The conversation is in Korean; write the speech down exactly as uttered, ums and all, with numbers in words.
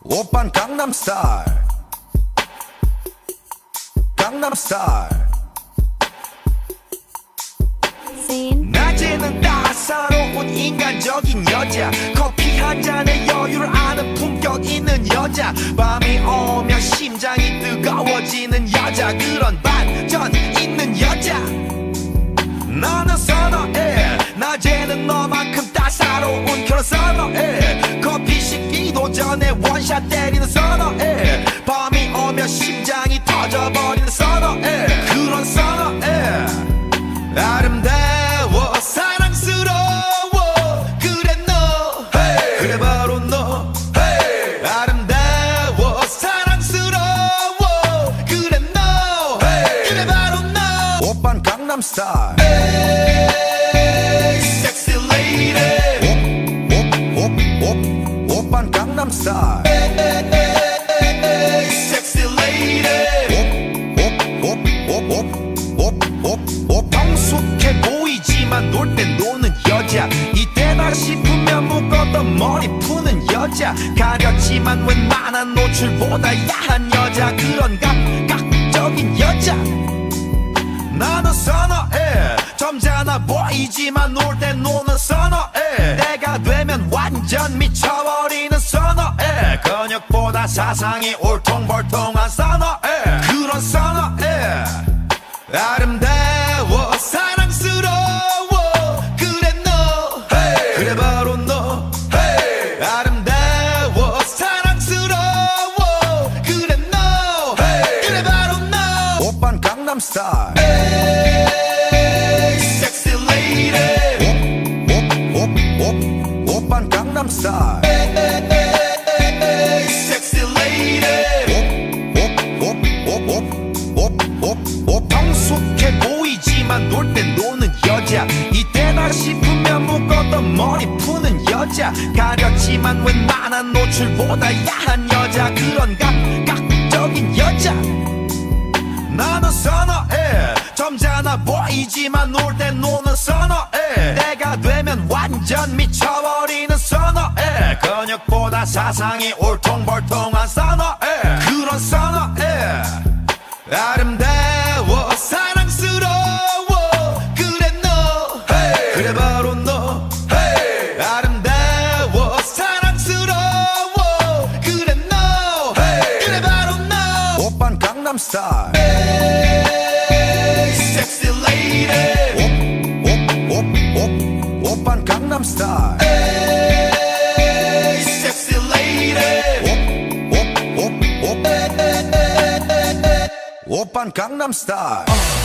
오빤 강남스타일 강남스타일 낮에는 따사로운 인간적인 여자 커피 한 잔에 여유를 아는 품격 있는 여자 밤이 오면 심장이 뜨거워지는 여자 그런 반전 있는 여자 나는 선호해 낮에는 너만큼 따사로운 그런 선호해 커피 식기도 전에 원샷 때리는 선호해 밤이 오면 심장이 터져버리는 선호해 그런 선호해 아름다워 사랑스러워 그래 너 hey. 그래 바로 너 hey. 아름다워 사랑스러워 그래 너 hey. 그래 바로 너 오빤 강남스타일 섹시 레이디 오빤 강남스타일 섹시 레이디 성숙해 보이지만 놀 땐 노는 여자 이때다 싶으면 묶었던 머리 푸는 여자 가렸지만 웬만한 노출보다 야한 여자 그런 감각적인 여자 나는 선호해 점잖아 보이지만 놀 땐 노는 선호해 내가 되면 완전 미쳐버리는 선호해 근육보다 사상이 울퉁불퉁한 선호해 그런 선호해 아름다워 사랑스러워 그래 너 hey. 그래 바로 너 hey. 아름다워 사랑스러워 그래 너 hey. 그래 바로 너 오빤 강남스타일 섹시 레이디 오빤 강남스타일 섹시 레이디 성숙해 보이지만 놀 땐 노는 여자 이때다 싶으면 묶었던 머리 푸는 여자 가렸지만 웬만한 노출보다 야한 여자 그런 감각적인 여자 나는 선호해 점잖아 보이지만 놀 땐 노는 선호해 내가 되면 완전 미쳐버리는 선호해 근육보다 사상이 울퉁불퉁한 선호해 그런 선호해 아름다워 사랑스러워 그래 너 hey. 그래 바로 너 hey. 아름다워 사랑스러워 그래 너 hey. 그래 바로 너 오빤 강남스타일 섹시 레이디 오빤 강남스타일 섹시 레이디 오빤 강남스타일